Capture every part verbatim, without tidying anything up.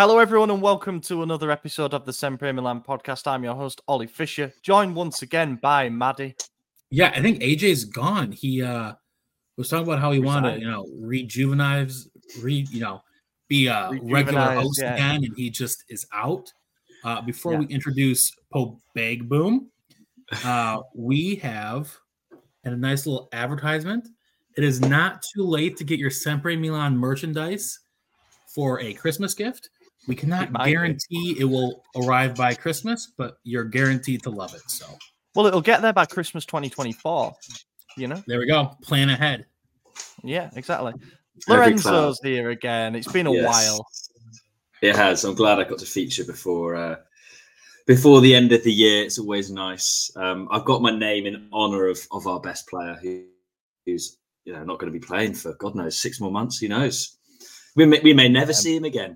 Hello, everyone, and welcome to another episode of the Sempre Milan podcast. I'm your host, Ollie Fisher, joined once again by Maddie. Yeah, I think A J's gone. He uh, was talking about how he Resigned. wanted to, you know, rejuvenize, re, you know, be a regular host yeah. again, and he just is out. Uh, before yeah. we introduce Pope Bag Boom, uh, we have a nice little advertisement. It is not too late to get your Sempre Milan merchandise for a Christmas gift. We cannot it guarantee be. it will arrive by Christmas, but you're guaranteed to love it. So, well, it'll get there by Christmas twenty twenty-four. You know, there we go. Plan ahead. Yeah, exactly. Lorenzo's here again. It's been a yes. while. It has. I'm glad I got to feature before uh, before the end of the year. It's always nice. Um, I've got my name in honor of of our best player, who, who's you know not going to be playing for God knows six more months. Who knows? We may, we may never yeah. see him again.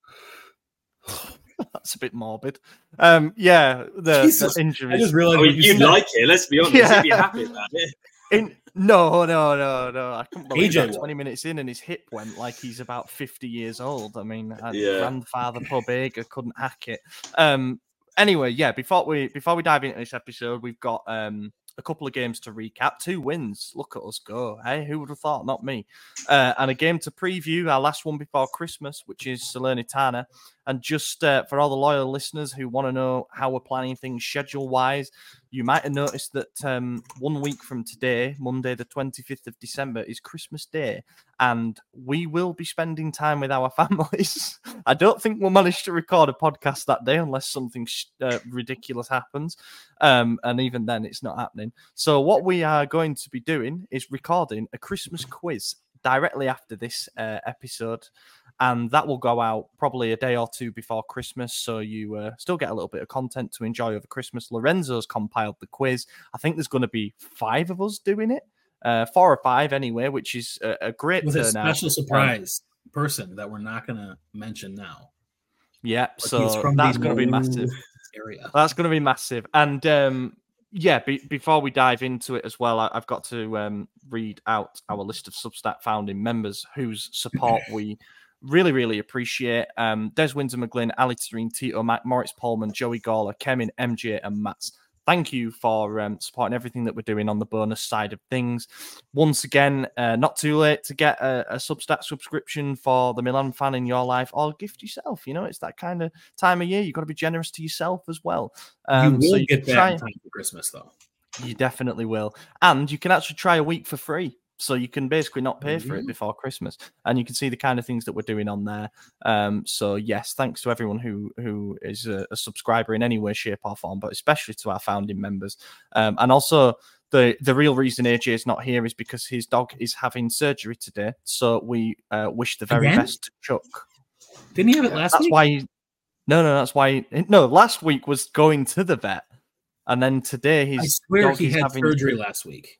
That's a bit morbid. Um, yeah, the, the injuries. I just realized I mean, you like it. Let's be honest. Yeah. You'd be happy about it. In, no, no, no, no. I couldn't believe that twenty minutes in and his hip went like he's about fifty years old. I mean, yeah. grandfather Pobega couldn't hack it. Um, anyway, yeah. Before we before we dive into this episode, we've got um. a couple of games to recap, two wins. Look at us go. Hey, who would have thought? Not me. Uh, and a game to preview, our last one before Christmas, which is Salernitana. And just uh, for all the loyal listeners who want to know how we're planning things schedule-wise, you might have noticed that um, one week from today, Monday the twenty-fifth of December, is Christmas Day. And we will be spending time with our families. I don't think we'll manage to record a podcast that day unless something uh, ridiculous happens. Um, and even then, it's not happening. So what we are going to be doing is recording a Christmas quiz directly after this uh, episode. And that will go out probably a day or two before Christmas. So you uh, still get a little bit of content to enjoy over Christmas. Lorenzo's compiled the quiz. I think there's going to be five of us doing it. Uh, four or five anyway, which is a, a great With turnout. a special surprise um, person that we're not going to mention now. Yeah, but so that's going to be massive. Area. That's going to be massive. And um, yeah, be, before we dive into it as well, I, I've got to um, read out our list of Substack founding members whose support we really, really appreciate. Um, Des Windsor McGlynn, Ali Tareen, Tito Mac, Moritz Pullman, Joey Gawler, Kemin, M J, and Mats. Thank you for um, supporting everything that we're doing on the bonus side of things. Once again, uh, not too late to get a, a Substack subscription for the Milan fan in your life, or gift yourself. You know, it's that kind of time of year. You've got to be generous to yourself as well. Um, you will so you get that try... in time for Christmas, though. You definitely will. And you can actually try a week for free. So you can basically not pay for it before Christmas, and you can see the kind of things that we're doing on there. Um, so yes, thanks to everyone who who is a, a subscriber in any way, shape, or form, but especially to our founding members. Um, and also the the real reason A J is not here is because his dog is having surgery today. So we uh, wish the very Again? best to Chuck. Didn't he have it last that's week? Why he, no, no, that's why. He, no, last week was going to the vet, and then today he's. I swear dog he is had having surgery last week.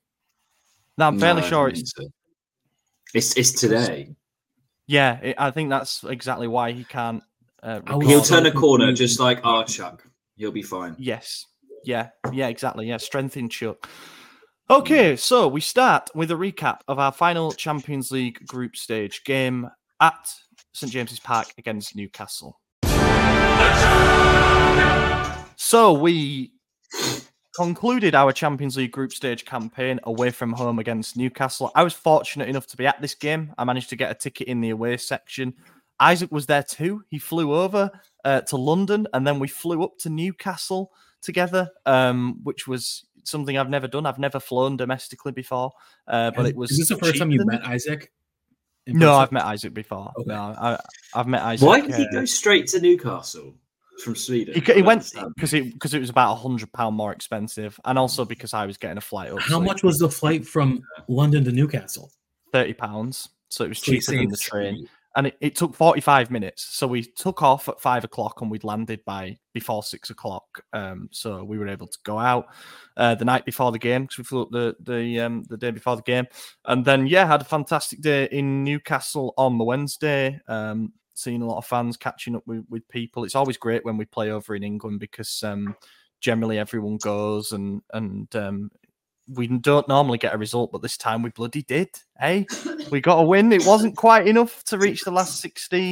No, I'm fairly no, sure it's it's it's today. Yeah, it, I think that's exactly why he can't. Uh, He'll turn a corner just like our Chuck. He'll be fine. Yes. Yeah. Yeah. Exactly. Yeah. Strength in Chuck. Okay, so we start with a recap of our final Champions League group stage game at St James's Park against Newcastle. So we concluded our Champions League group stage campaign away from home against Newcastle. I was fortunate enough to be at this game. I managed to get a ticket in the away section. Isaac was there too. He flew over uh, to London, and then we flew up to Newcastle together, um, which was something I've never done. I've never flown domestically before, uh, but it was. Is this the first time you met Isaac? No, I've met Isaac before. Okay. No, I, I've met Isaac. Why did he uh, go straight to Newcastle? From Sweden, he, he went because it because it was about a hundred pound more expensive, and also because I was getting a flight up. How so much was the flight from London to Newcastle? Thirty pounds. So it was So cheaper you than the saved train, three. and it, it took forty five minutes. So we took off at five o'clock, and we'd landed by before six o'clock. Um, so we were able to go out uh, the night before the game because we flew up the the um the day before the game, and then yeah, had a fantastic day in Newcastle on the Wednesday. Um. Seeing a lot of fans, catching up with, with people. It's always great when we play over in England because um, generally everyone goes and and um, we don't normally get a result, but this time we bloody did. Hey, we got a win. It wasn't quite enough to reach the last sixteen.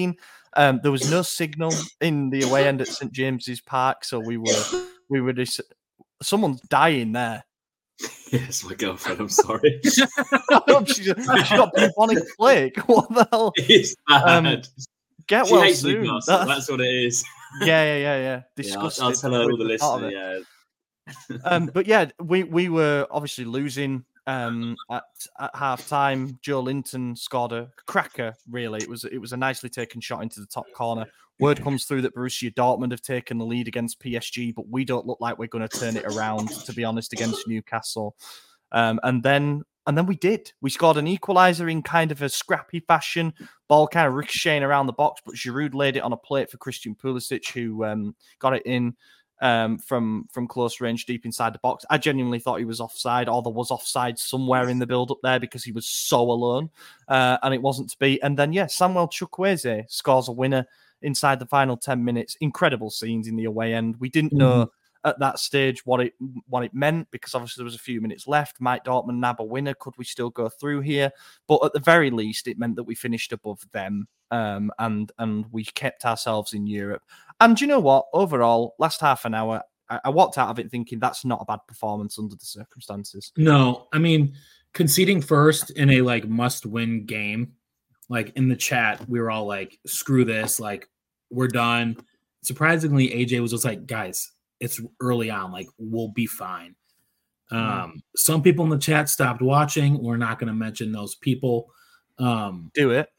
Um, there was no signal in the away end at Saint James's Park, so we were we were just someone's dying there. Yes, my girlfriend. I'm sorry. she, she got bubonic plague. What the hell? It's bad. Um, get she well hates soon. That's... that's what it is. Yeah, yeah, yeah, yeah. Disgusting. Yeah, I'll, I'll tell her all the listeners. Yeah. um, but yeah, we we were obviously losing um, at at half time. Joe Linton scored a cracker. Really, it was it was a nicely taken shot into the top corner. Word comes through that Borussia Dortmund have taken the lead against P S G, but we don't look like we're going to turn it around, to be honest, against Newcastle. Um, and then and then we did. We scored an equaliser in kind of a scrappy fashion. Ball kind of ricocheting around the box, but Giroud laid it on a plate for Christian Pulisic, who um, got it in um, from, from close range deep inside the box. I genuinely thought he was offside, or there was offside somewhere in the build-up there because he was so alone, uh, and it wasn't to be. And then, yeah, Samuel Chukwueze scores a winner inside the final ten minutes. Incredible scenes in the away end. We didn't know mm-hmm. at that stage what it what it meant, because obviously there was a few minutes left. Might Dortmund nab a winner? Could we still go through here? But at the very least, it meant that we finished above them, um, and and we kept ourselves in Europe. And you know what? Overall, last half an hour, I, I walked out of it thinking that's not a bad performance under the circumstances. No, I mean, conceding first in a like must-win game. Like in the chat, we were all like, screw this, like, we're done. Surprisingly, A J was just like, guys, it's early on, like, we'll be fine. Um, mm. Some people in the chat stopped watching. We're not going to mention those people. Um, Do it.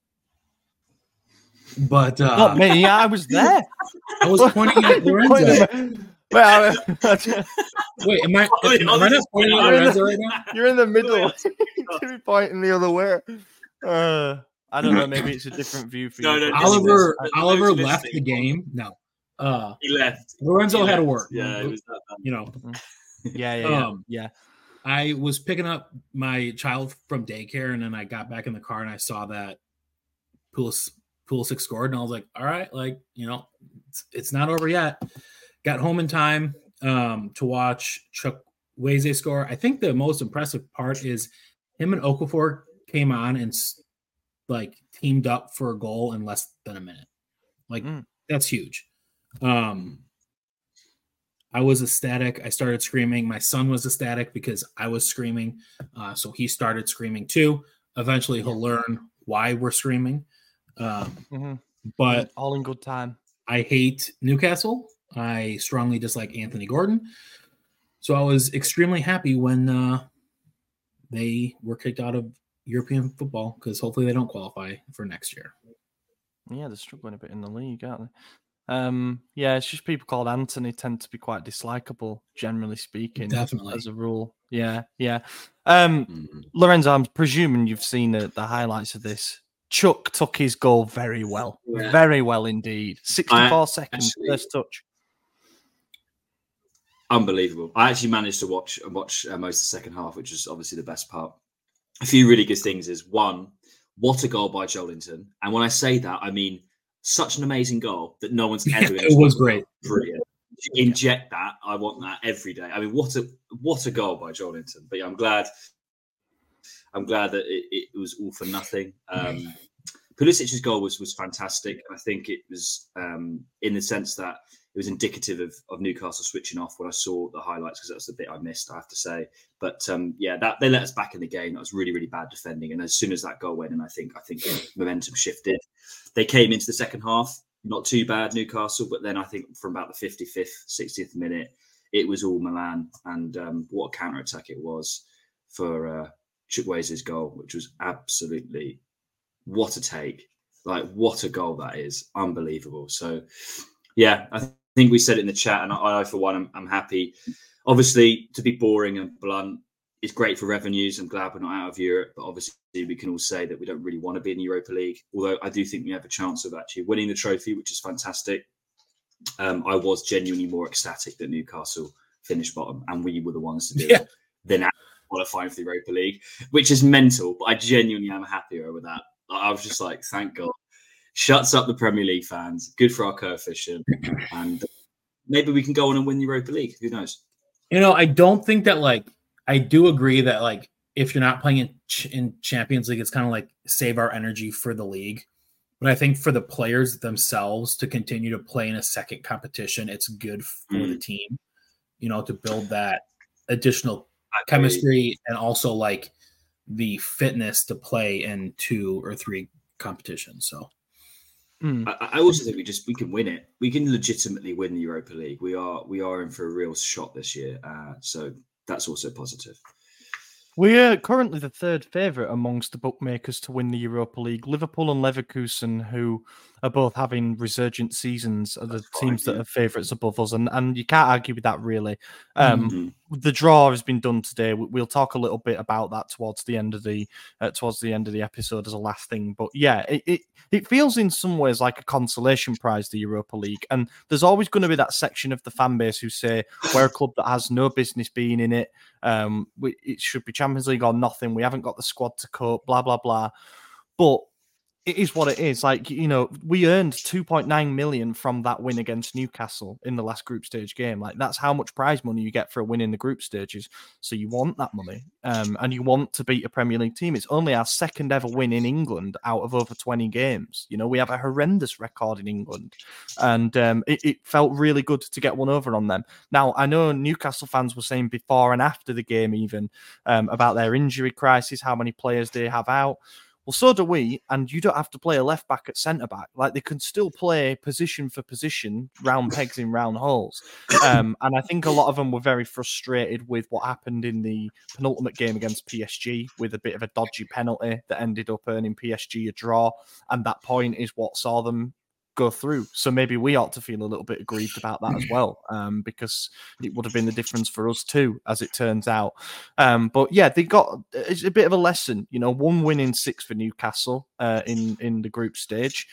But uh, not me. Yeah, I was there. I was pointing at Lorenzo. Well, wait, am I, am I not pointing at Lorenzo right now? You're in the middle. You're pointing the other way. Uh, I don't know. Maybe it's a different view for no, you. No, Oliver Oliver left the game. No, uh, he left. Lorenzo he had left. to work. Yeah, it was that bad. You know. Yeah, yeah, yeah. Um, yeah. I was picking up my child from daycare, and then I got back in the car and I saw that Pulisic, Pulisic scored, and I was like, "All right, like you know, it's, it's not over yet." Got home in time um, to watch Chukwueze score. I think the most impressive part is him and Okafor came on and like teamed up for a goal in less than a minute. Like mm. that's huge. Um, I was ecstatic. I started screaming. My son was ecstatic because I was screaming. Uh, so he started screaming too. Eventually he'll learn why we're screaming. Um, mm-hmm. But all in good time. I hate Newcastle. I strongly dislike Anthony Gordon. So I was extremely happy when uh, they were kicked out of European football, because hopefully they don't qualify for next year. Yeah, they're struggling a bit in the league, aren't they? Um, yeah, it's just people called Anthony tend to be quite dislikable, generally speaking. Definitely. As a rule. Yeah, yeah. Um, mm-hmm. Lorenzo, I'm presuming you've seen the, the highlights of this. Chuck took his goal very well. Yeah. Very well indeed. sixty-four I, seconds, actually, first touch. Unbelievable. I actually managed to watch watch uh, most of the second half, which is obviously the best part. A few really good things is, one, what a goal by Joelinton. And when I say that, I mean such an amazing goal that no one's ever. Yeah, it was great. Brilliant. Inject that. I want that every day. I mean, what a what a goal by Joelinton. But yeah, I'm glad. I'm glad that it, it was all for nothing. Um, Pulisic's goal was was fantastic. I think it was um, in the sense that it was indicative of, of Newcastle switching off when I saw the highlights, because that's the bit I missed, I have to say. But um, yeah, that they let us back in the game. That was really, really bad defending. And as soon as that goal went in, I think I think momentum shifted. They came into the second half, not too bad, Newcastle, but then I think from about the fifty-fifth, sixtieth minute, it was all Milan. And um, what a counter-attack it was for uh, Chukwueze's goal, which was absolutely, what a take. Like, what a goal that is. Unbelievable. So, yeah, I th- think we said it in the chat, and I, I for one, I'm, I'm happy. Obviously, to be boring and blunt, it's great for revenues. I'm glad we're not out of Europe, but obviously we can all say that we don't really want to be in the Europa League. Although I do think we have a chance of actually winning the trophy, which is fantastic. Um, I was genuinely more ecstatic that Newcastle finished bottom and we were the ones to do yeah. it than qualifying for the Europa League, which is mental. But I genuinely am happier with that. I was just like, thank God. Shuts up the Premier League fans. Good for our coefficient. And maybe we can go on and win the Europa League. Who knows? You know, I don't think that, like, I do agree that, like, if you're not playing in, in Champions League, it's kind of like save our energy for the league. But I think for the players themselves to continue to play in a second competition, it's good for mm. the team, you know, to build that additional chemistry and also like the fitness to play in two or three competitions. So mm. I, I also think we just we can win it. We can legitimately win the Europa League. We are we are in for a real shot this year. Uh, so that's also positive. We're currently the third favourite amongst the bookmakers to win the Europa League. Liverpool and Leverkusen, who are both having resurgent seasons, are the That's teams right, yeah. that are favourites above us, and, and you can't argue with that, really. Um, mm-hmm. The draw has been done today. We'll talk a little bit about that towards the end of the uh, towards the end of the episode as a last thing. But yeah, it, it it feels in some ways like a consolation prize, the Europa League, and there's always going to be that section of the fan base who say we're a club that has no business being in it. Um, we, it should be Champions League or nothing. We haven't got the squad to cope. Blah blah blah. But it is what it is. Like, you know, we earned two point nine million from that win against Newcastle in the last group stage game. Like, that's how much prize money you get for a win in the group stages. So you want that money, um, and you want to beat a Premier League team. It's only our second ever win in England out of over twenty games. You know, we have a horrendous record in England, and um, it, it felt really good to get one over on them. Now, I know Newcastle fans were saying before and after the game even um, about their injury crisis, how many players they have out. Well, so do we, and you don't have to play a left back at centre back. Like, they can still play position for position, round pegs in round holes. Um, and I think a lot of them were very frustrated with what happened in the penultimate game against P S G with a bit of a dodgy penalty that ended up earning P S G a draw. And that point is what saw them go through. So maybe we ought to feel a little bit aggrieved about that as well, um, because it would have been the difference for us too, as it turns out. Um, but yeah, they got it's a bit of a lesson, you know, one win in six for Newcastle uh, in in the group stage,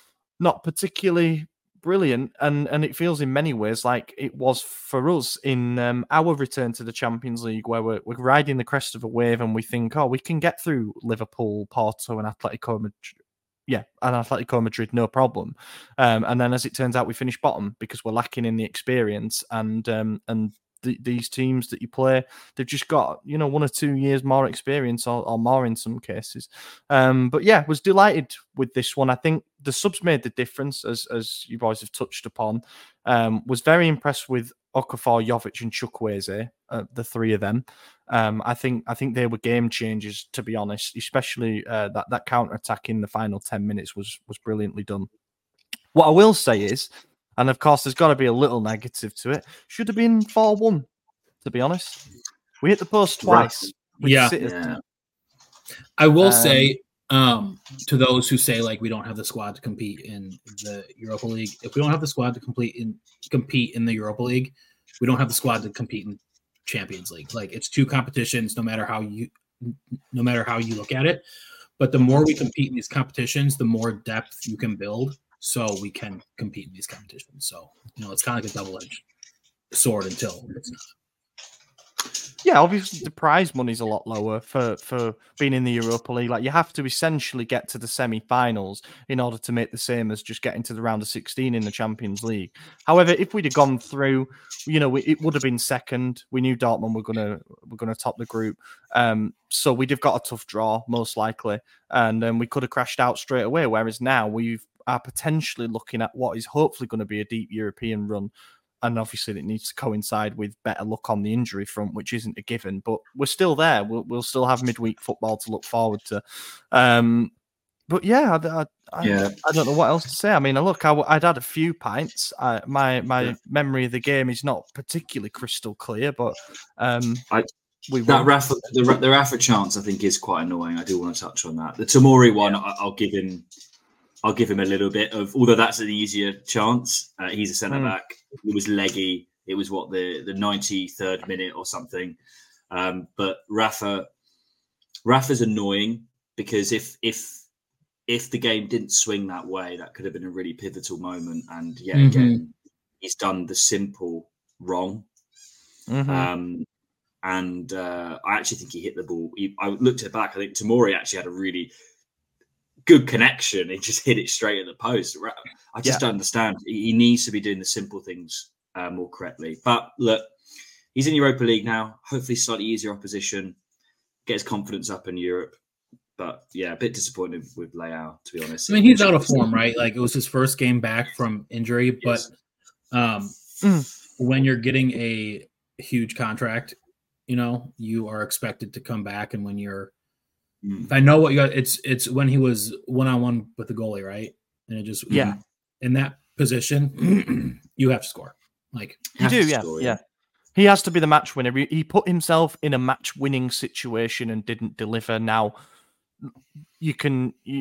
not particularly brilliant, and and it feels in many ways like it was for us in um, our return to the Champions League, where we're, we're riding the crest of a wave and we think, oh, we can get through Liverpool, Porto, and Atletico Madrid. Yeah, and Atletico Madrid, no problem. Um, and then, as it turns out, we finished bottom because we're lacking in the experience. And um, and th- these teams that you play, they've just got, you know, one or two years more experience, or, or more in some cases. Um, but yeah, was delighted with this one. I think the subs made the difference, as as you boys have touched upon. Um, was very impressed with Okafor, Jovic, and Chukwueze, uh, the three of them. Um, I think I think they were game changers, to be honest. Especially uh, that that counter attack in the final ten minutes was was brilliantly done. What I will say is, and of course, there's got to be a little negative to it. Should have been four one. To be honest, we hit the post twice. Right. Yeah. yeah. I will um, say um, to those who say like we don't have the squad to compete in the Europa League. If we don't have the squad to compete in compete in the Europa League, we don't have the squad to compete in Champions League. Like, it's two competitions, no matter how you no matter how you look at it. But the more we compete in these competitions, the more depth you can build, so we can compete in these competitions. So, you know, it's kind of like a double-edged sword until it's not. Yeah, obviously the prize money's a lot lower for, for being in the Europa League. Like, you have to essentially get to the semi-finals in order to make the same as just getting to the round of sixteen in the Champions League. However, if we'd have gone through, you know, we, it would have been second. We knew Dortmund were gonna were gonna top the group, um, so we'd have got a tough draw most likely, and um, we could have crashed out straight away. Whereas now we are potentially looking at what is hopefully going to be a deep European run. And obviously it needs to coincide with better luck on the injury front, which isn't a given. But we're still there. We'll, we'll still have midweek football to look forward to. Um, but yeah, I, I, yeah, I don't know what else to say. I mean, look, I, I'd had a few pints. I, my my yeah. memory of the game is not particularly crystal clear, but um, I, we that Rafa, the, the Rafa chance, I think, is quite annoying. I do want to touch on that. The Tomori one, yeah. I, I'll give him. I'll give him a little bit of, although that's an easier chance. Uh, he's a centre back. Mm. It was leggy. It was what the the ninety-third minute or something. Um, but Rafa, Rafa's annoying because if if if the game didn't swing that way, that could have been a really pivotal moment. And yet mm-hmm. again, he's done the simple wrong. Mm-hmm. Um, and uh, I actually think he hit the ball. He, I looked at it back. I think Tomori actually had a really good connection. He just hit it straight at the post. I just yeah. don't understand. He needs to be doing the simple things uh, more correctly. But look, he's in Europa League now. Hopefully slightly easier opposition. Get his confidence up in Europe. but yeah, a bit disappointed with Leao, to be honest. I mean, he's out of form, right? Like it was his first game back from injury, but um, when you're getting a huge contract, you know, you are expected to come back. And when you're, mm. if I know what you got, it's it's when he was one on one with the goalie, right? And it just yeah, in that position, you have to score. Like you do, yeah, score, yeah. yeah. He has to be the match winner. He put himself in a match winning situation and didn't deliver. Now, you can, you,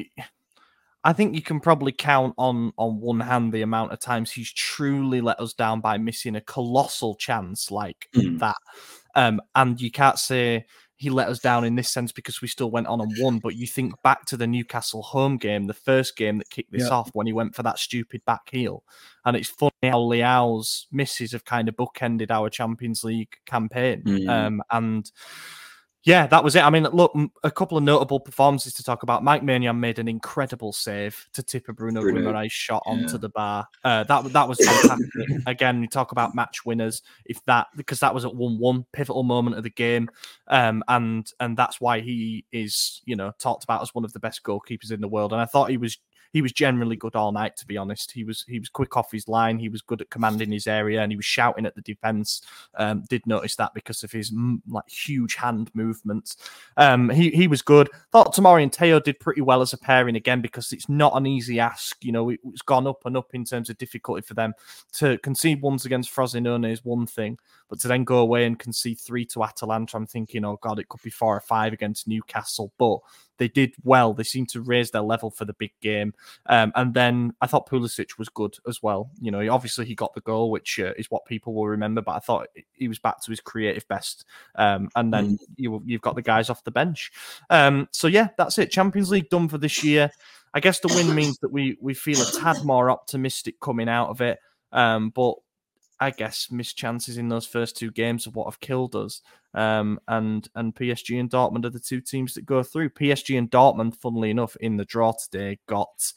I think you can probably count on on one hand the amount of times he's truly let us down by missing a colossal chance like mm. that. Um, and you can't say he let us down in this sense because we still went on and won. But you think back to the Newcastle home game, the first game that kicked this yep. off when he went for that stupid back heel. And it's funny how Leao's misses have kind of bookended our Champions League campaign. Mm. Um, and yeah, that was it. I mean, look, a couple of notable performances to talk about. Mike Maignan made an incredible save to tip a Bruno, Bruno. Guimaraes shot yeah. onto the bar. Uh, that that was fantastic. Again, we talk about match winners. If that because that was at one one, pivotal moment of the game, um, and and that's why he is, you know, talked about as one of the best goalkeepers in the world. And I thought he was. He was generally good all night, to be honest. He was he was quick off his line. He was good at commanding his area, and he was shouting at the defense. Um, did notice that because of his mm, like huge hand movements. Um, he he was good. Thought Tomori and Teo did pretty well as a pairing again because it's not an easy ask. You know, it, it's gone up and up in terms of difficulty for them to concede ones against Frosinone is one thing, but to then go away and concede three to Atalanta, I'm thinking, oh god, it could be four or five against Newcastle, but. They did well. They seemed to raise their level for the big game. Um, and then I thought Pulisic was good as well. You know, obviously he got the goal, which uh, is what people will remember, but I thought he was back to his creative best. Um, and then mm. you, you've got the guys off the bench. Um, so yeah, that's it. Champions League done for this year. I guess the win means that we we feel a tad more optimistic coming out of it. Um, but I guess missed chances in those first two games of what have killed us. Um, and and P S G and Dortmund are the two teams that go through. P S G and Dortmund, funnily enough, in the draw today, got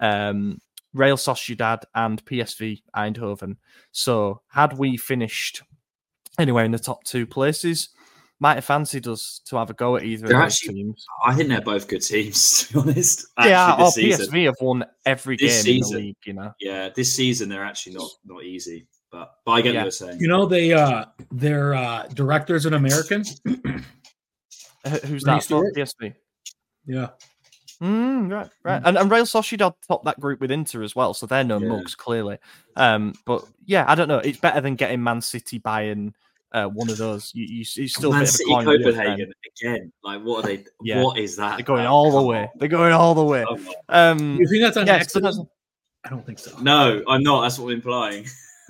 um, Real Sociedad and P S V Eindhoven. So had we finished anywhere in the top two places, might have fancied us to have a go at either they're of those actually, teams. I think they're both good teams, to be honest. Yeah, oh, P S V have won every this game season, in the league, you know. Yeah, this season they're actually not not easy. But, but I get yeah. what you're saying. You know, they uh their uh director's an American. uh, who's that? For P S V. Yeah. Mm, right, right. And, and Real Sociedad topped that group with Inter as well, so they're no yeah. mugs, clearly. Um, but yeah, I don't know. It's better than getting Man City buying uh, one of those. You, you, it's still Man a bit City, of a coin Copenhagen again. Like, what are they? Yeah. What is that? They're going all the way. They're going all the way. Oh, um, you think that's an yeah, accident? So I don't think so. No, I'm not. That's what I'm implying.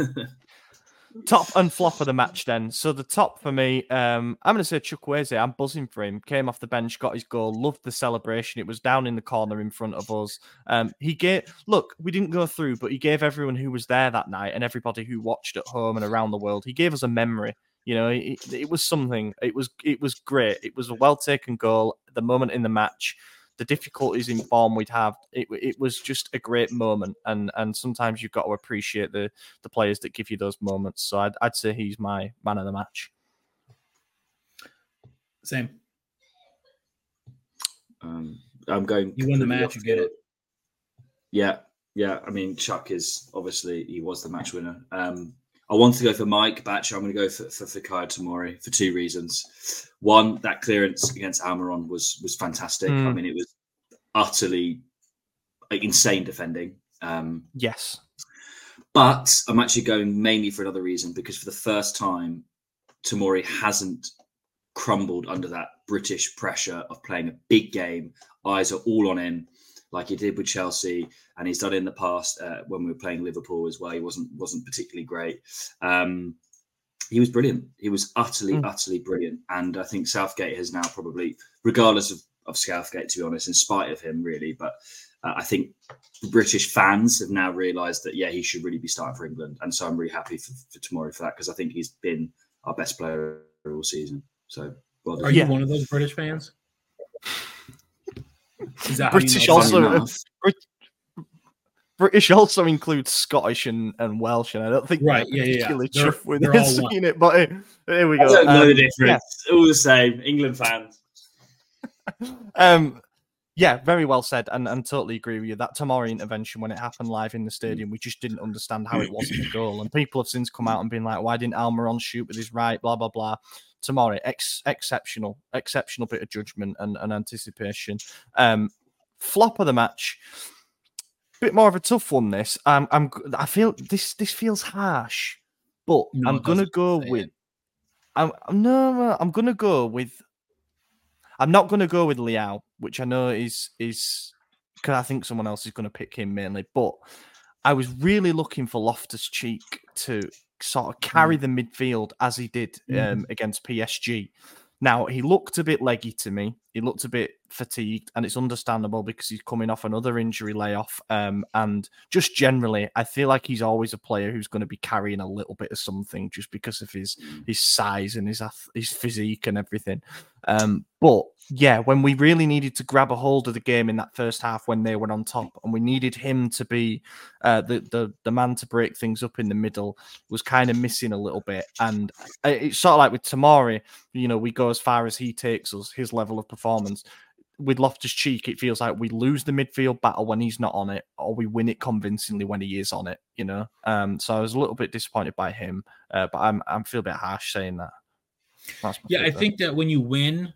Top and flop of the match then. So the top for me, um, I'm going to say Chukwueze. I'm buzzing for him. Came off the bench, got his goal, loved the celebration. It was down in the corner in front of us. Um, he gave, look, we didn't go through, but he gave everyone who was there that night and everybody who watched at home and around the world, he gave us a memory. You know, it, it was something. It was, it was great. It was a well-taken goal at the moment in the match. The difficulties in form we'd have, it, it was just a great moment. And and sometimes you've got to appreciate the the players that give you those moments. So I'd, I'd say he's my man of the match. Same. Um, I'm going... You win the match, you get it. Yeah, yeah. I mean, Chuck is obviously, he was the match winner. Um, I wanted to go for Mike Batcher. I'm going to go for, for Fikayo Tomori for two reasons. One, that clearance against Almiron was was fantastic. Mm. I mean, it was utterly like, insane defending. Um, yes. But I'm actually going mainly for another reason, because for the first time, Tomori hasn't crumbled under that British pressure of playing a big game. Eyes are all on him, like he did with Chelsea, and he's done it in the past uh, when we were playing Liverpool as well. He wasn't wasn't particularly great. Um, he was brilliant. He was utterly, mm. utterly brilliant. And I think Southgate has now probably, regardless of, of Southgate, to be honest, in spite of him, really, but uh, I think British fans have now realised that, yeah, he should really be starting for England. And so I'm really happy for, for Tomori for that, because I think he's been our best player all season. So, well done. Are you yeah. one of those British fans? Is that British also British also includes Scottish and, and Welsh, and I don't think right, yeah, yeah, yeah. They're, with they're all one. It, but hey, here we go. I don't know um, the difference. Yeah. All the same, England fans. um, Yeah, very well said, and, and totally agree with you. That Tomori intervention, when it happened live in the stadium, we just didn't understand how it wasn't a goal. And people have since come out and been like, why didn't Almiron shoot with his right, blah, blah, blah. Tomori, ex- exceptional, exceptional bit of judgment and, and anticipation. Um, flop of the match, bit more of a tough one, this. Um, I'm, I feel, this this feels harsh, but no, I'm going to go with, I'm, no, no, I'm going to go with, I'm not going to go with Leao, which I know is is because I think someone else is going to pick him mainly. But I was really looking for Loftus-Cheek to sort of carry mm. the midfield as he did um, mm. against P S G. Now, he looked a bit leggy to me. He looked a bit fatigued, and it's understandable because he's coming off another injury layoff. Um, and just generally, I feel like he's always a player who's going to be carrying a little bit of something just because of his his size and his his physique and everything. Um, but yeah, when we really needed to grab a hold of the game in that first half when they were on top, and we needed him to be uh, the, the the man to break things up in the middle, was kind of missing a little bit. And it's sort of like with Tomori, you know, we go as far as he takes us, his level of performance. With Loftus-Cheek, it feels like we lose the midfield battle when he's not on it, or we win it convincingly when he is on it, you know? Um, so I was a little bit disappointed by him, uh, but I'm I'm feel a bit harsh saying that. Yeah, favorite. I think that when you win,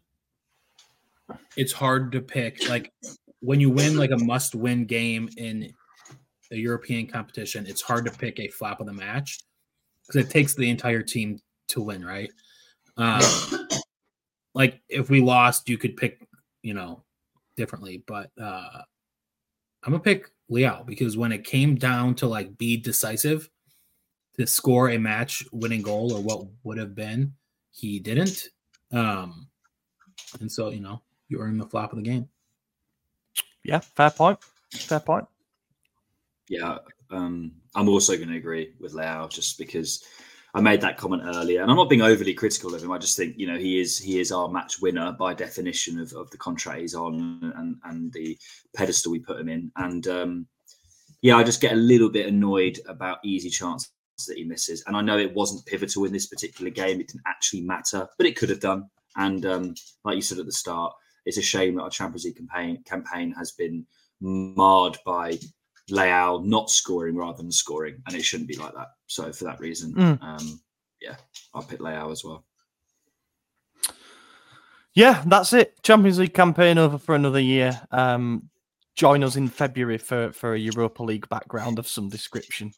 it's hard to pick. Like, when you win like a must-win game in a European competition, it's hard to pick a flop of the match because it takes the entire team to win, right? Um, like, if we lost, you could pick, you know, differently, but uh, I'm gonna pick Leao because when it came down to like be decisive to score a match winning goal or what would have been, he didn't. Um, and so, you know, you earn the flop of the game. Yeah, fair point. Fair point. Yeah, um, I'm also going to agree with Leao just because I made that comment earlier, and I'm not being overly critical of him. I just think, you know, he is he is our match winner by definition of, of the contract he's on and, and the pedestal we put him in. And um, yeah, I just get a little bit annoyed about easy chances that he misses. And I know it wasn't pivotal in this particular game; it didn't actually matter, but it could have done. And um, like you said at the start, it's a shame that our Champions League campaign campaign has been marred by Leao not scoring rather than scoring, and it shouldn't be like that. So for that reason, mm. um, yeah, I'll pick Leao as well. Yeah, that's it. Champions League campaign over for another year. Um, join us in February for, for a Europa League background of some description.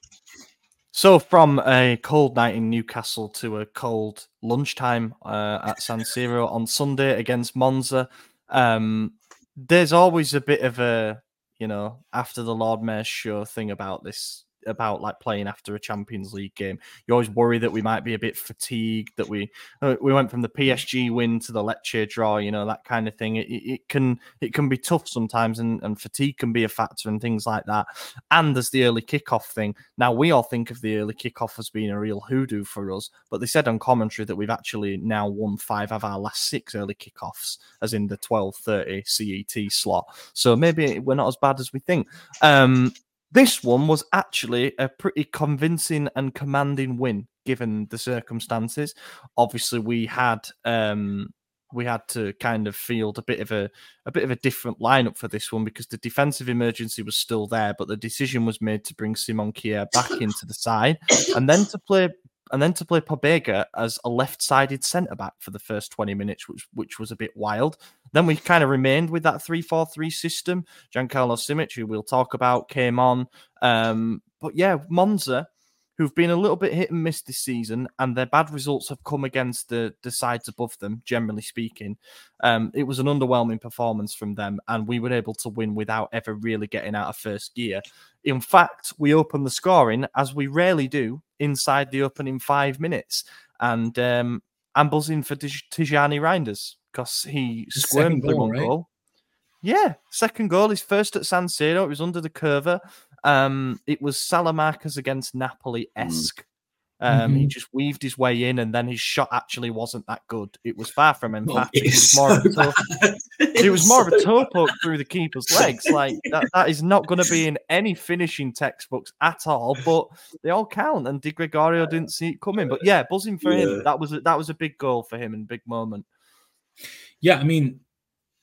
So from a cold night in Newcastle to a cold lunchtime uh, at San Siro on Sunday against Monza, um, there's always a bit of a, you know, after the Lord Mayor's show thing about this, about like playing after a Champions League game. You always worry that we might be a bit fatigued, that we uh, we went from the P S G win to the Lecce draw, you know, that kind of thing. It, it can it can be tough sometimes, and, and fatigue can be a factor and things like that. And there's the early kickoff thing. Now, we all think of the early kickoff as being a real hoodoo for us, but they said on commentary that we've actually now won five of our last six early kickoffs, as in the twelve thirty C E T slot. So maybe we're not as bad as we think. Um, This one was actually a pretty convincing and commanding win, given the circumstances. Obviously, we had um, we had to kind of field a bit of a a bit of a different lineup for this one because the defensive emergency was still there, but the decision was made to bring Simon Kjær back into the side and then to play. And then to play Pobega as a left-sided centre-back for the first twenty minutes, which which was a bit wild. Then we kind of remained with that three four three system. Giancarlo Simic, who we'll talk about, came on. Um, but yeah, Monza, who've been a little bit hit and miss this season, and their bad results have come against the, the sides above them, generally speaking. Um, it was an underwhelming performance from them, and we were able to win without ever really getting out of first gear. In fact, we opened the scoring, as we rarely do, inside the opening five minutes. And um, I'm buzzing for Tijani Reinders because he the squirmed the one right? goal. Yeah, second goal, his first at San Siro. It was under the curver. Um, it was Salamanca's against Napoli-esque. Mm. Um, mm-hmm. He just weaved his way in, and then his shot actually wasn't that good. It was far from emphatic. Oh, it, was more so of a toe, it was more so of a toe poke through the keeper's legs. Like that, that is not going to be in any finishing textbooks at all. But they all count, and Di Gregorio didn't see it coming. But yeah, buzzing for yeah. him. That was a, that was a big goal for him and big moment. Yeah, I mean,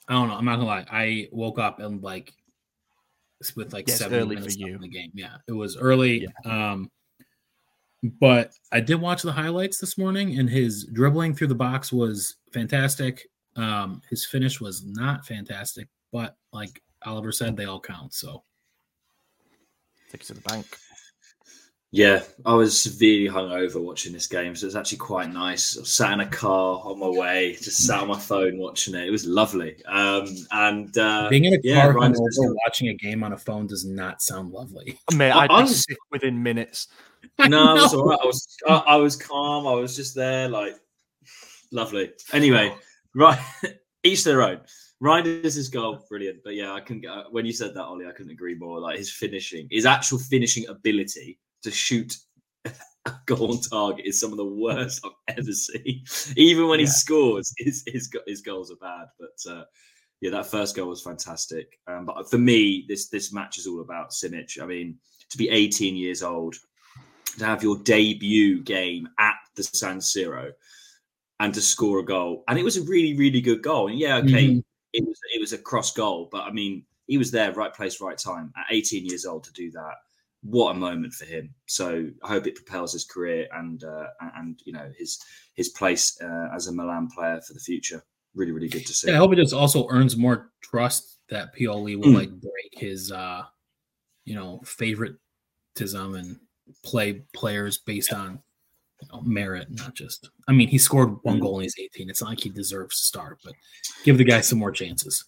I don't know. I'm not gonna lie. I woke up and like with like yes, seventy early minutes for you. in the game. Yeah, it was early. Yeah. Um, but I did watch the highlights this morning, and his dribbling through the box was fantastic. Um, his finish was not fantastic, but like Oliver said, they all count. So take it to the bank. Yeah, I was severely hungover watching this game, so it was actually quite nice. I sat in a car on my way, just sat on my phone watching it. It was lovely. Um, and uh, being in a yeah, car hungover watching a game on a phone does not sound lovely. Mate, I'd I, be was, sick within minutes. No, I was all right. I was, I, I was calm. I was just there, like lovely. Anyway, right, each their own. Reinders' goal, brilliant. But yeah, I couldn't get when you said that, Ollie. I couldn't agree more. Like his finishing, his actual finishing ability to shoot a goal on target is some of the worst I've ever seen. Even when yeah. he scores, his, his his goals are bad. But uh, yeah, that first goal was fantastic. Um, but for me, this this match is all about Simic. I mean, to be eighteen years old, to have your debut game at the San Siro, and to score a goal, and it was a really really good goal. And yeah, okay, mm-hmm. it was it was a cross goal, but I mean, he was there, right place, right time, at eighteen years old to do that. What a moment for him. So I hope it propels his career and uh, and you know his his place uh, as a Milan player for the future. Really, really good to see. Yeah, I hope it just also earns more trust that Pioli will mm. like break his uh, you know favoritism and play players based on you know, merit, not just. I mean, he scored one mm. goal and he's eighteen. It's not like he deserves to start, but give the guy some more chances.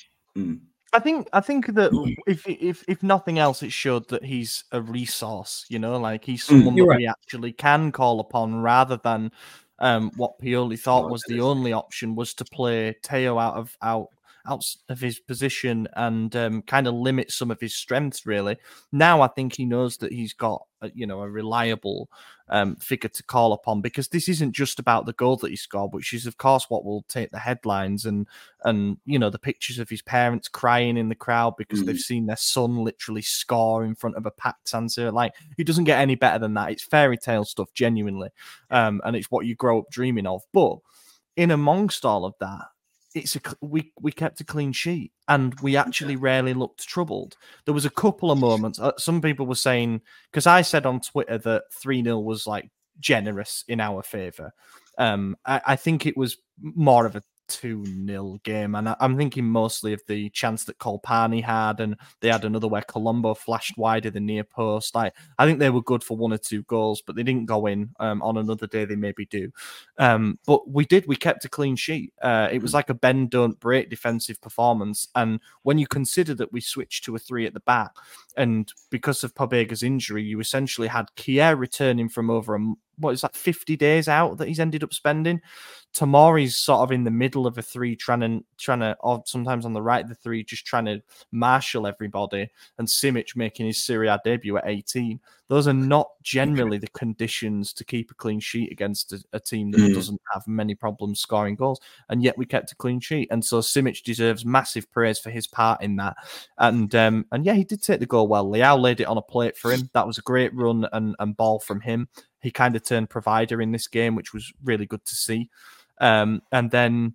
Mm. I think I think that if if if nothing else, it showed that he's a resource. You know, like he's someone You're that right. we actually can call upon, rather than um, what Pioli thought was the only option was to play Teo out of out out of his position and um, kind of limit some of his strengths. Really, now I think he knows that he's got a, you know a reliable um, figure to call upon, because this isn't just about the goal that he scored, which is of course what will take the headlines and and you know the pictures of his parents crying in the crowd because mm. they've seen their son literally score in front of a packed San Siro. Like, it doesn't get any better than that. It's fairy tale stuff, genuinely, um, and it's what you grow up dreaming of. But in amongst all of that, it's a we we kept a clean sheet and we actually rarely looked troubled. There was a couple of moments. Uh, some people were saying, because I said on Twitter that three nil was like generous in our favour. Um, I, I think it was more of a two nil game, and I, I'm thinking mostly of the chance that Colpani had, and they had another where Colombo flashed wide of the near post. Like, I think they were good for one or two goals, but they didn't go in. Um, on another day, they maybe do. Um, but we did. We kept a clean sheet. Uh, it was like a bend, don't break defensive performance. And when you consider that we switched to a three at the back, and because of Pobega's injury, you essentially had Kier returning from over a what is that, fifty days out that he's ended up spending. Tomori's sort of in the middle of a three, trying to, trying to, or sometimes on the right of the three, just trying to marshal everybody, and Simic making his Serie A debut at eighteen. Those are not generally the conditions to keep a clean sheet against a, a team that mm. doesn't have many problems scoring goals, and yet we kept a clean sheet. And so Simic deserves massive praise for his part in that. And um, and yeah, he did take the goal well. Leao laid it on a plate for him. That was a great run and, and ball from him. He kind of turned provider in this game, which was really good to see. Um, and then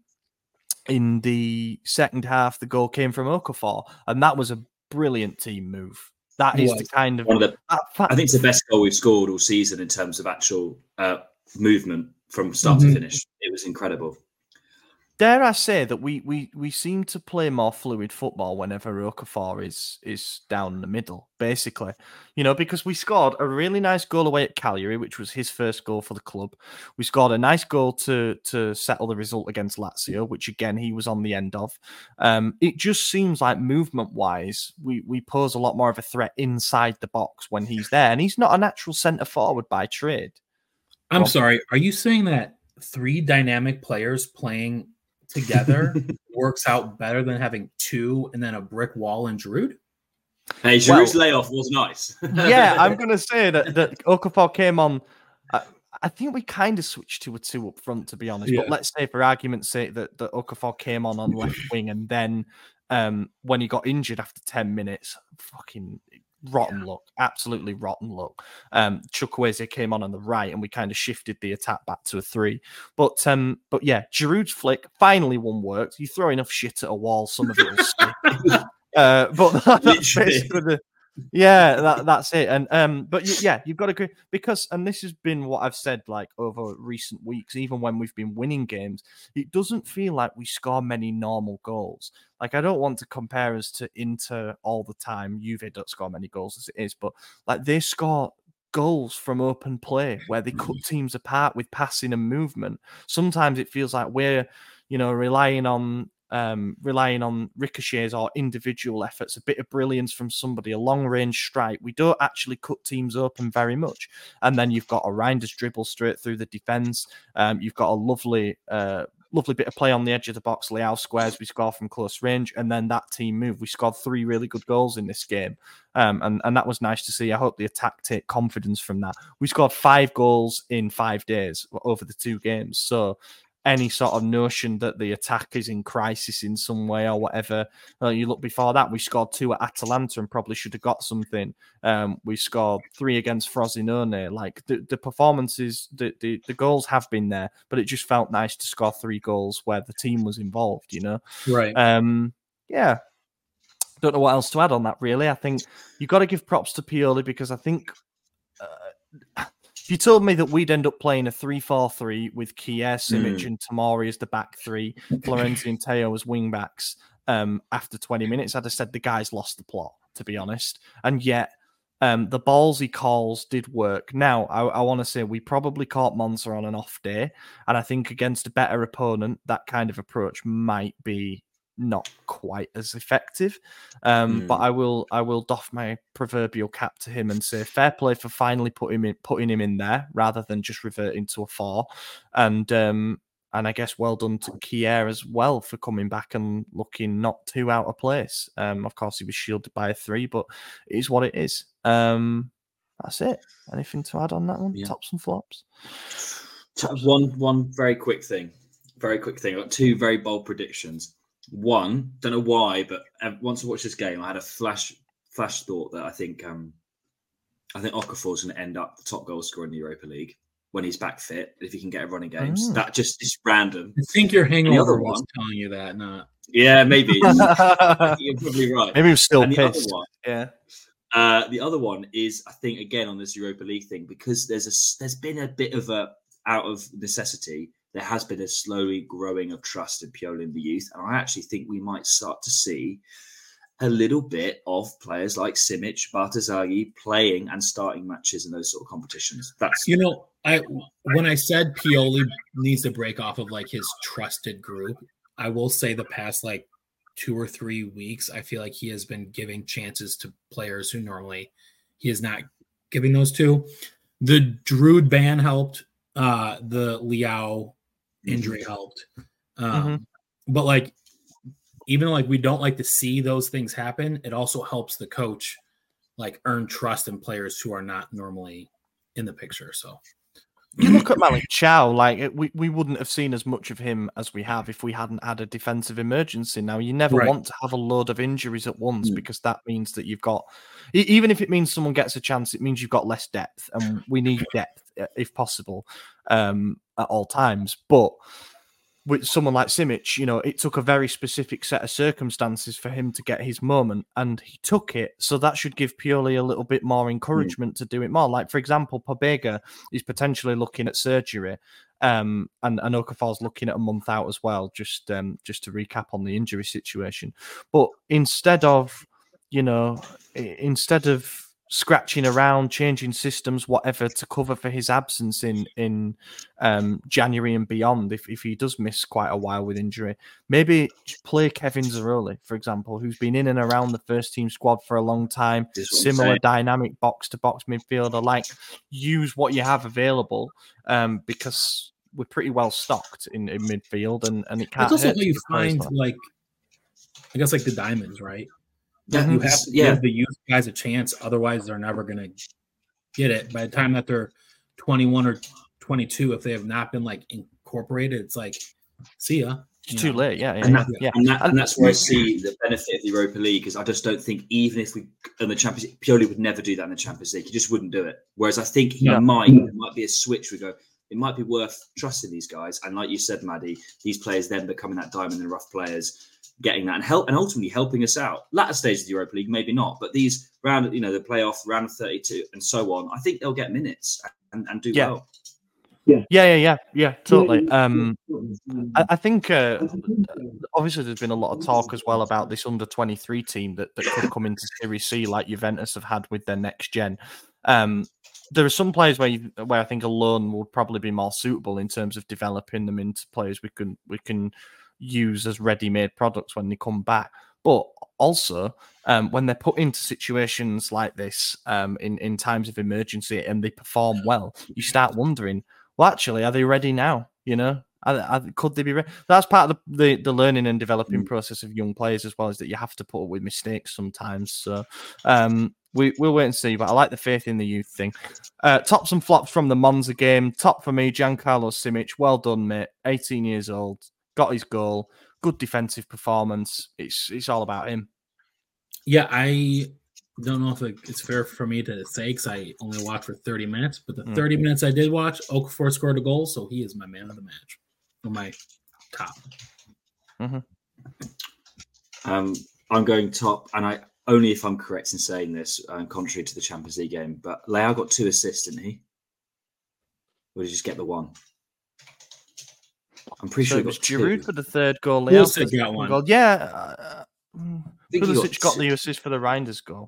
in the second half, the goal came from Okafor, and that was a brilliant team move. That is the kind of, One of the that, I think it's the best goal we've scored all season in terms of actual uh, movement from start mm-hmm. to finish. It was incredible. Dare I say that we we we seem to play more fluid football whenever Okafor is is down the middle, basically. You know, because we scored a really nice goal away at Cagliari, which was his first goal for the club. We scored a nice goal to to settle the result against Lazio, which again he was on the end of. Um, it just seems like movement-wise, we we pose a lot more of a threat inside the box when he's there, and he's not a natural centre forward by trade. I'm well, sorry, are you saying that three dynamic players playing together works out better than having two and then a brick wall in Giroud? Hey, Giroud's well, layoff was nice. Yeah, I'm going to say that, that Okafor came on. Uh, I think we kind of switched to a two up front, to be honest. Yeah. But let's say, for argument's sake, that, that Okafor came on on left wing, and then um, when he got injured after ten minutes, fucking rotten yeah. luck, absolutely rotten luck. Um, Chukwueze came on on the right, and we kind of shifted the attack back to a three. But um, but yeah, Giroud's flick finally one worked. You throw enough shit at a wall, some of it will stick. uh, but that's basically the. Yeah, that, that's it. And um, but you, yeah, you've got to agree because, and this has been what I've said like over recent weeks, even when we've been winning games, it doesn't feel like we score many normal goals. Like I don't want to compare us to Inter all the time. Juve don't score many goals as it is, but like they score goals from open play where they cut teams apart with passing and movement. Sometimes it feels like we're, you know, relying on. Um, relying on ricochets or individual efforts, a bit of brilliance from somebody, a long-range strike. We don't actually cut teams open very much. And then you've got a Reinders dribble straight through the defence. Um, you've got a lovely uh, lovely bit of play on the edge of the box. Leao squares, we score from close range. And then that team move. We scored three really good goals in this game. Um, and, and that was nice to see. I hope the attack take confidence from that. We scored five goals in five days over the two games. So any sort of notion that the attack is in crisis in some way or whatever. Uh, you look before that, we scored two at Atalanta and probably should have got something. Um, we scored three against Frosinone. Like the, the performances, the, the, the goals have been there, but it just felt nice to score three goals where the team was involved, you know? Right. Um, yeah. Don't know what else to add on that, really. I think you've got to give props to Pioli because I think... Uh, If you told me that we'd end up playing a three four three with Kier, Simic, mm. and Tomori as the back three, Florenzi and Teo as wing backs um, after twenty minutes, I'd have said the guys lost the plot, to be honest. And yet, um, the ballsy calls did work. Now, I, I want to say we probably caught Monza on an off day, and I think against a better opponent, that kind of approach might be not quite as effective. Um, mm. But I will I will doff my proverbial cap to him and say fair play for finally putting him in, putting him in there rather than just reverting to a four. And um, and I guess well done to Kier as well for coming back and looking not too out of place. Um, of course, he was shielded by a three, but it is what it is. Um, that's it. Anything to add on that one? Yeah. Tops and flops? One, one very quick thing. Very quick thing. I've got two very bold predictions. One, don't know why, but once I watched this game, I had a flash flash thought that I think um, I think Okafor's going to end up the top goal scorer in the Europa League when he's back fit, if he can get a running games. Oh. That just is random. I think your hangover was telling you that, not. Yeah, maybe. I think you're probably right. Maybe he was still and pissed. The other one, yeah. Uh, the other one is, I think, again on this Europa League thing, because there's a there's been a bit of a out of necessity. There has been a slowly growing of trust in Pioli in the youth. And I actually think we might start to see a little bit of players like Simic, Bartosagi playing and starting matches in those sort of competitions. That's You know, I when I said Pioli needs to break off of like his trusted group, I will say the past like two or three weeks, I feel like he has been giving chances to players who normally he is not giving those to. The Drude ban helped. Uh, the Leao injury helped. Um, mm-hmm. But like, even like we don't like to see those things happen, it also helps the coach like earn trust in players who are not normally in the picture. So you look at Malik Chow, like it, we, we wouldn't have seen as much of him as we have if we hadn't had a defensive emergency. Now, you never right. want to have a load of injuries at once mm. because that means that you've got, even if it means someone gets a chance, it means you've got less depth, and we need depth if possible um, at all times. But with someone like Simic, you know, it took a very specific set of circumstances for him to get his moment, and he took it. So that should give Pioli a little bit more encouragement mm. to do it more. Like, for example, Pobega is potentially looking at surgery, um, and, and Okafor's looking at a month out as well, just um, just to recap on the injury situation. But instead of, you know, instead of scratching around, changing systems, whatever, to cover for his absence in in um, January and beyond, if, if he does miss quite a while with injury, maybe play Kevin Zeroli, for example, who's been in and around the first team squad for a long time, similar dynamic box-to-box midfielder. Like, use what you have available um, because we're pretty well stocked in, in midfield, and, and it can't That's hurt. Also, you find, like, I guess, like the diamonds, right? That you have to yeah. give the youth guys a chance, otherwise they're never going to get it. By the time that they're twenty-one or twenty-two, if they have not been like incorporated, it's like, see ya. It's too know? late, yeah, yeah, and, that, yeah. And, that, and that's where I see the benefit of the Europa League, is I just don't think, even if we in the Champions League, Pioli would never do that in the Champions League. He just wouldn't do it. Whereas I think he no. might, there might be a switch. We go, it might be worth trusting these guys. And like you said, Maddie, these players then becoming that diamond in the rough players, getting that and help, and ultimately helping us out. Latter stage of the Europa League, maybe not, but these round, you know, the playoff round of thirty-two and so on, I think they'll get minutes and, and do yeah. well. Yeah, yeah, yeah, yeah, yeah, totally. Um, I, I think uh, obviously there's been a lot of talk as well about this under twenty-three team that, that could come into Serie C like Juventus have had with their next gen. Um, there are some players where you, where I think a loan would probably be more suitable in terms of developing them into players we can we can use as ready-made products when they come back. But also, um, when they're put into situations like this um, in in times of emergency and they perform well, you start wondering, well, actually, are they ready now? You know, are, are, could they be ready? That's part of the, the, the learning and developing mm. process of young players as well, is that you have to put up with mistakes sometimes. So um, we, we'll wait and see, but I like the faith in the youth thing. Uh, tops and flops from the Monza game. Top for me, Giancarlo Simic. Well done, mate. eighteen years old. Got his goal. Good defensive performance. It's, it's all about him. Yeah, I... don't know if it's fair for me to say because I only watched for thirty minutes, but the mm. thirty minutes I did watch, Okafor scored a goal, so he is my man of the match, or my top. Mm-hmm. Um, I'm going top, and I only if I'm correct in saying this, um, contrary to the Champions League game, but Leao got two assists, didn't he? Or did he just get the one? I'm pretty so sure it was Giroud for the third goal. Leao for the got one. Goal. Yeah, uh, Pulisic got, got the assist for the Reinders goal.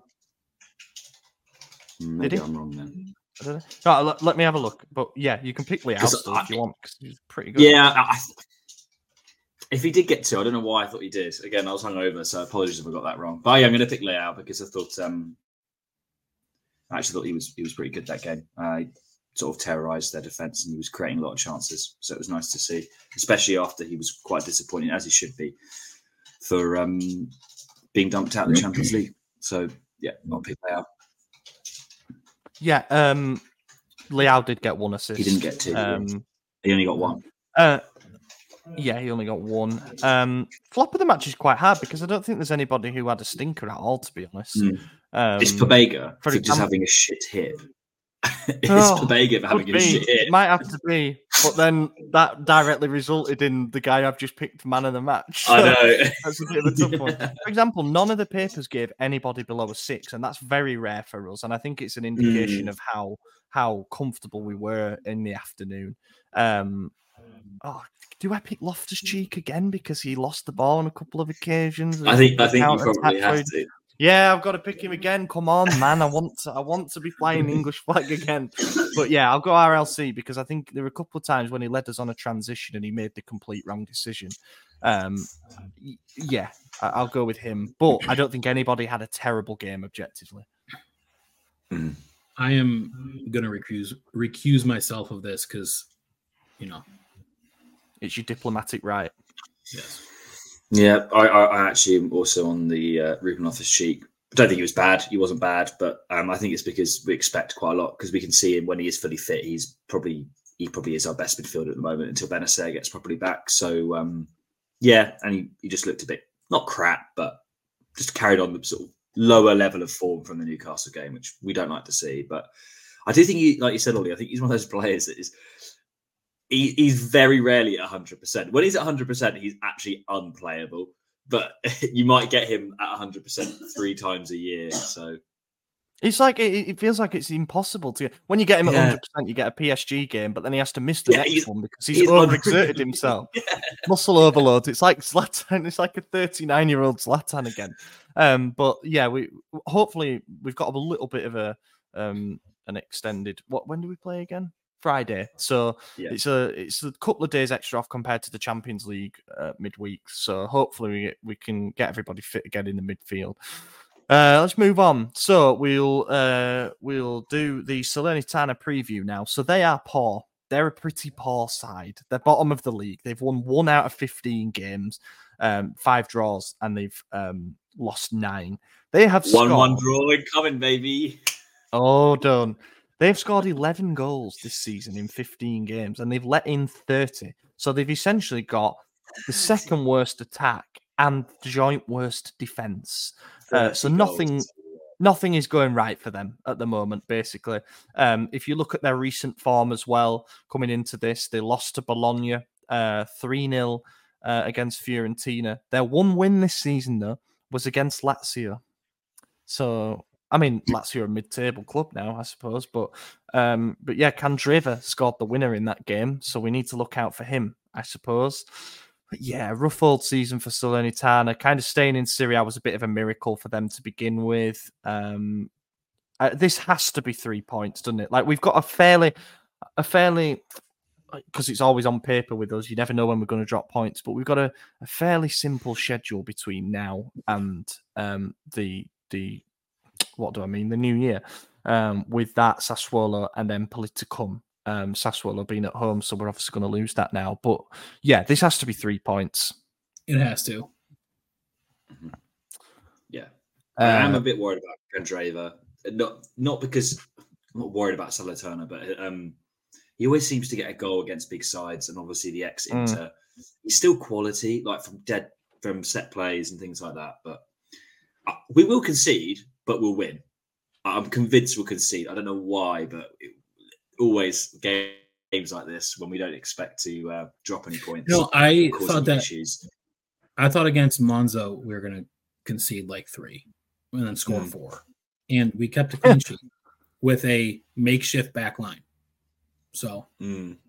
Maybe I'm wrong then. I don't know. No, let, let me have a look. But yeah, you can pick Leao still if you want, because he's pretty good. Yeah, I, I, if he did get two, I don't know why I thought he did. Again, I was hungover, so apologies if I got that wrong. But yeah, I'm going to pick Leao because I thought, um, I actually thought he was he was pretty good that game. Uh, he sort of terrorised their defence and he was creating a lot of chances. So it was nice to see, especially after he was quite disappointing, as he should be, for um, being dumped out of the Champions League. So yeah, I'll pick Leao. Yeah, um, Leao did get one assist. He didn't get two. Um, he only got one. Uh, yeah, he only got one. Um, flop of the match is quite hard because I don't think there's anybody who had a stinker at all, to be honest. Mm. Um, it's Pobega for, for just having a shit hip. It's oh, Pobega for having a shit hip. It might have to be, but then that directly resulted in the guy I've just picked man of the match. So I know. That's a bit of a tough one. For example, none of the papers gave anybody below a six, and that's very rare for us. And I think it's an indication mm. of how how comfortable we were in the afternoon. Um, oh, do I pick Loftus-Cheek again because he lost the ball on a couple of occasions? I think I think you probably have to. Yeah, I've got to pick him again. Come on, man! I want to. I want to be flying English flag again. But yeah, I'll go R L C because I think there were a couple of times when he led us on a transition and he made the complete wrong decision. Um, yeah, I'll go with him. But I don't think anybody had a terrible game objectively. I am going to recuse recuse myself of this because, you know, it's your diplomatic right. Yes. Yeah, I, I actually am also on the uh, Ruben Loftus-Cheek. I don't think he was bad. He wasn't bad, but um, I think it's because we expect quite a lot because we can see him when he is fully fit. He's probably he probably is our best midfielder at the moment until Benacer gets properly back. So um, yeah, and he, he just looked a bit not crap, but just carried on the sort of lower level of form from the Newcastle game, which we don't like to see. But I do think he, like you said, Ollie, I think he's one of those players that is. He, he's very rarely at one hundred percent. When he's at one hundred percent, he's actually unplayable. But you might get him at one hundred percent three times a year. So it's like it, it feels like it's impossible to. When you get him at yeah. one hundred percent, you get a P S G game, but then he has to miss the yeah, next one because he's, he's overexerted himself. yeah. Muscle overload. It's like Zlatan. It's like a thirty-nine-year-old Zlatan again. Um, but yeah, we hopefully we've got a little bit of a um an extended. What when do we play again? Friday, so yeah. it's a it's a couple of days extra off compared to the Champions League uh, midweek. So hopefully we we can get everybody fit again in the midfield. Uh, let's move on. So we'll uh, we'll do the Salernitana preview now. So they are poor. They're a pretty poor side. They're bottom of the league. They've won one out of fifteen games, um, five draws, and they've um, lost nine. They have one scored... one draw incoming, baby. Oh, done. They've scored eleven goals this season in fifteen games, and they've let in thirty. So they've essentially got the second worst attack, and joint worst defense. Uh, so nothing, goals. nothing is going right for them at the moment. Basically, um, if you look at their recent form as well, coming into this, they lost to Bologna uh, three nil uh, against Fiorentina. Their one win this season, though, was against Lazio. So, I mean, Lazio are a mid-table club now, I suppose, but um, but yeah, Candreva scored the winner in that game, so we need to look out for him, I suppose. But yeah, rough old season for Salernitana. Kind of staying in Serie A was a bit of a miracle for them to begin with. Um, uh, this has to be three points, doesn't it? Like we've got a fairly, a fairly, because it's always on paper with us. You never know when we're going to drop points, but we've got a, a fairly simple schedule between now and um, the the what do I mean? The new year. Um, with that Sassuolo and then Politicum. Um, Sassuolo being at home, so we're obviously going to lose that now. But yeah, this has to be three points. It has to. Mm-hmm. Yeah, uh, I'm a bit worried about Candreva. Not not because I'm not worried about Salernitana, but um, he always seems to get a goal against big sides, and obviously the ex-Inter. Mm. He's still quality, like from dead from set plays and things like that. But uh, we will concede, but we'll win. I'm convinced we'll concede. I don't know why, but. It, Always games like this when we don't expect to uh, drop any points. No, I thought that. Issues. I thought against Monza we were going to concede like three and then score mm. four, and we kept a clean sheet with a makeshift back line. So, mm.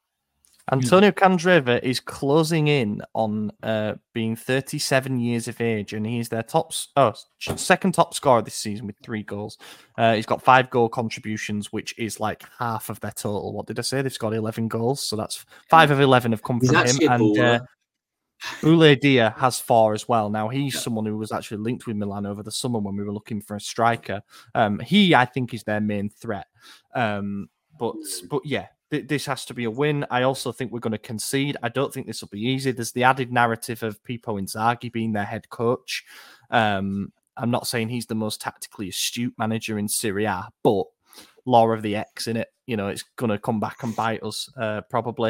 Antonio Candreva is closing in on uh, being thirty-seven years of age, and he's their top, oh, second top scorer this season with three goals. Uh, he's got five goal contributions, which is like half of their total. What did I say? They've scored eleven goals, so that's five of eleven have come he's from him. And uh, Boulaye Dia has four as well. Now, he's yeah. someone who was actually linked with Milan over the summer when we were looking for a striker. Um, he, I think, is their main threat. Um, but, but yeah. This has to be a win. I also think we're going to concede. I don't think this will be easy. There's the added narrative of Pippo Inzaghi being their head coach. Um, I'm not saying he's the most tactically astute manager in Serie A, but law of the X in it. You know, it's going to come back and bite us uh, probably.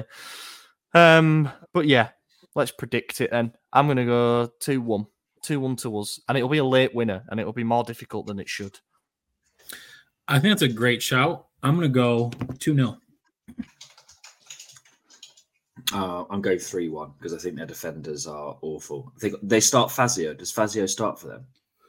Um, but yeah, let's predict it then. I'm going to go two one. two one to us. And it'll be a late winner, and it'll be more difficult than it should. I think that's a great shout. I'm going to go two nil. Uh, I'm going three one because I think their defenders are awful. I think they start Fazio. Does Fazio start for them?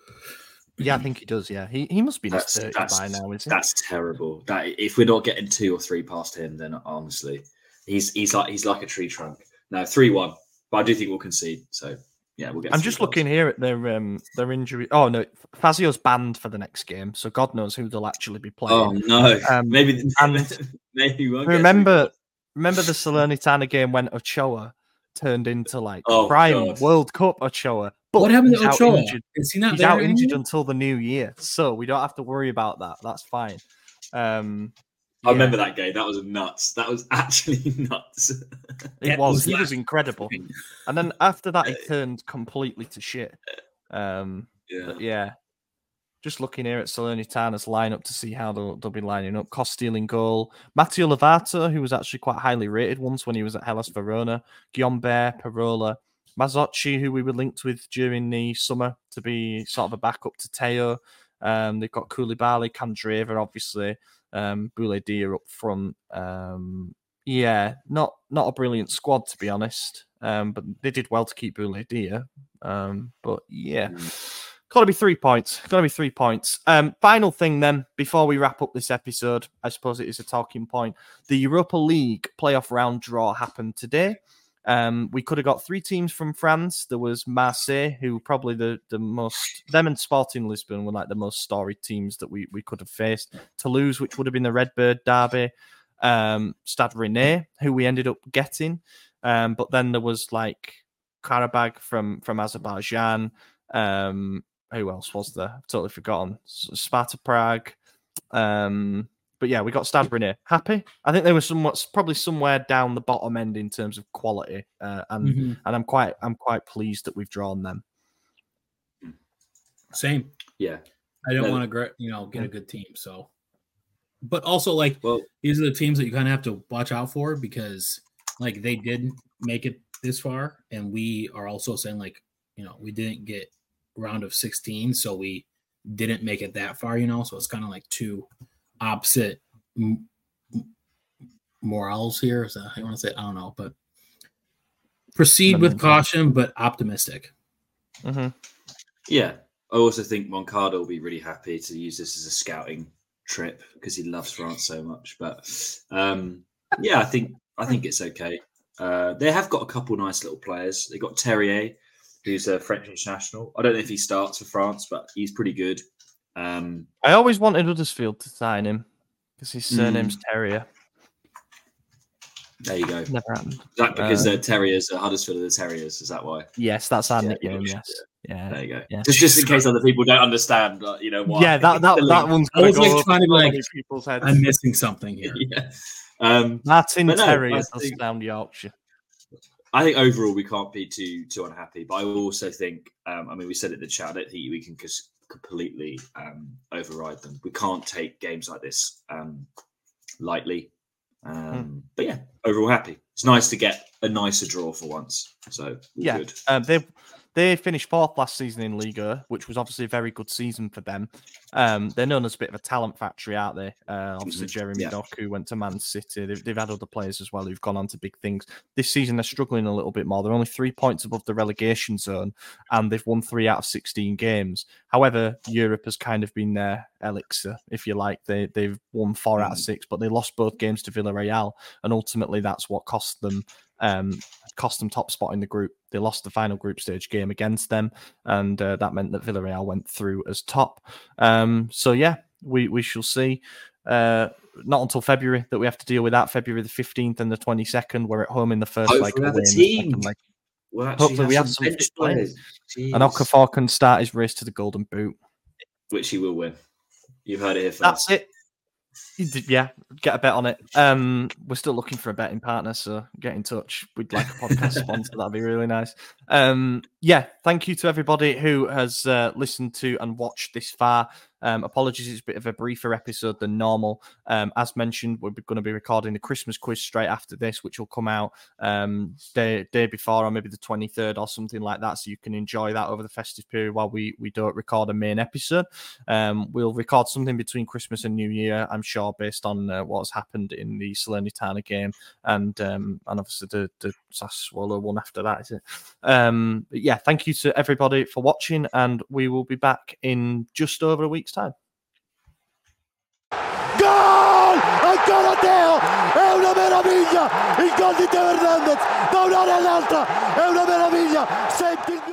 Yeah, I think he does. Yeah, he he must be that's, thirty that's, by now, isn't he? That's terrible. That if we're not getting two or three past him, then honestly, he's he's like he's like a tree trunk. No, three one. But I do think we'll concede. So yeah, we'll get. I'm just goals. looking here at their um their injury. Oh no, Fazio's banned for the next game, so God knows who they'll actually be playing. Oh no, um, maybe and maybe we won't remember. Remember the Salernitana game when Ochoa turned into like oh, prime God. World Cup Ochoa. But what happened to Ochoa? Injured. Is he not he's there out anymore? injured until the new year, so we don't have to worry about that. That's fine. Um, I yeah. remember that game. That was nuts. That was actually nuts. It was. was. He was incredible. And then after that, he turned completely to shit. Um, yeah. yeah. Just looking here at Salernitana's lineup to see how they'll, they'll be lining up. Costil in goal. Matteo Lovato, who was actually quite highly rated once when he was at Hellas Verona. Giombert, Parola. Mazzocchi, who we were linked with during the summer to be sort of a backup to Teo. Um, they've got Koulibaly, Candreva, obviously. Um, Boulaye Dia up front. Um, yeah, not not a brilliant squad, to be honest. Um, but they did well to keep Boulaye Dia. Um, but yeah. Mm. Got to be three points. Got to be three points. Um, final thing then, before we wrap up this episode, I suppose it is a talking point. The Europa League playoff round draw happened today. Um, we could have got three teams from France. There was Marseille, who probably the, the most, them and Sporting Lisbon were like the most storied teams that we, we could have faced. Toulouse, which would have been the Redbird derby. Um, Stade Rennais, who we ended up getting. Um, but then there was like Karabakh from, from Azerbaijan. Um, Who else was there? I've totally forgotten. Sparta Prague. Um, but yeah, we got Stade Rennais. Happy? I think they were somewhat, probably somewhere down the bottom end in terms of quality, uh, and mm-hmm. and I'm quite I'm quite pleased that we've drawn them. Same. Yeah. I don't want to, you know, get a good team. So, but also like, well, these are the teams that you kind of have to watch out for because, like, they did make it this far, and we are also saying like, you know, we didn't get round of sixteen, so we didn't make it that far, you know. So it's kind of like two opposite m- morals here. Is that how you want to say it? I don't know, but proceed with caution, but optimistic. Mm-hmm. Yeah, I also think Moncada will be really happy to use this as a scouting trip because he loves France so much. But um, yeah, I think I think it's okay. Uh, they have got a couple nice little players. They got Terrier, who's a French international. I don't know if he starts for France, but he's pretty good. Um, I always wanted Huddersfield to sign him because his surname's mm. Terrier. There you go. Never happened. Is that because uh, the Terriers, uh, Huddersfield are the Terriers? Is that why? Yes, that's our yeah, nickname. Yes. Yeah. There you go. Yeah. Just, just in case other people don't understand, uh, you know why. Yeah, that that, that one's. I was like trying to be like, people's heads. I'm missing something here. yeah. Um, Martin no, Terrier does sound Yorkshire. I think overall we can't be too too unhappy, but I also think, um, I mean, we said it in the chat, I don't think we can just completely um, override them. We can't take games like this um, lightly. Um, mm. But yeah, overall happy. It's nice to get a nicer draw for once. So yeah, good. Um, they they finished fourth last season in Liga, which was obviously a very good season for them. Um, they're known as a bit of a talent factory, aren't they? Uh, obviously, mm-hmm. Jeremy yeah. Doku went to Man City. They've, they've had other players as well who've gone on to big things. This season, they're struggling a little bit more. They're only three points above the relegation zone, and they've won three out of sixteen games. However, Europe has kind of been their elixir, if you like. They, they've won four mm-hmm. out of six, but they lost both games to Villarreal, and ultimately that's what cost them um, cost them top spot in the group. They lost the final group stage game against them, and uh, that meant that Villarreal went through as top. Um, so yeah, we, we shall see. Uh, not until February that we have to deal with that. February the fifteenth and the twenty-second. We're at home in the first leg. Hopefully we have a team. We'll Hopefully have we have some bench players. players. And Okafor can start his race to the Golden Boot. Which he will win. You've heard it here first. That's it. Yeah, get a bet on it. Um, we're still looking for a betting partner, so get in touch. We'd like a podcast sponsor. That'd be really nice. Um, yeah, thank you to everybody who has uh, listened to and watched this far. Um, apologies, it's a bit of a briefer episode than normal. Um, as mentioned, we're going to be recording the Christmas quiz straight after this, which will come out um, day day before, or maybe the twenty-third or something like that, so you can enjoy that over the festive period while we, we don't record a main episode. Um, we'll record something between Christmas and New Year, I'm sure, based on uh, what has happened in the Salernitana game and um, and obviously the, the Sassuolo one after that, is it? Um, but yeah, thank you to everybody for watching, and we will be back in just over a week's time. Gol! Ancora Teo! È una meraviglia! Il gol di Teo Hernandez da un'area all'altra! È una meraviglia! Senti il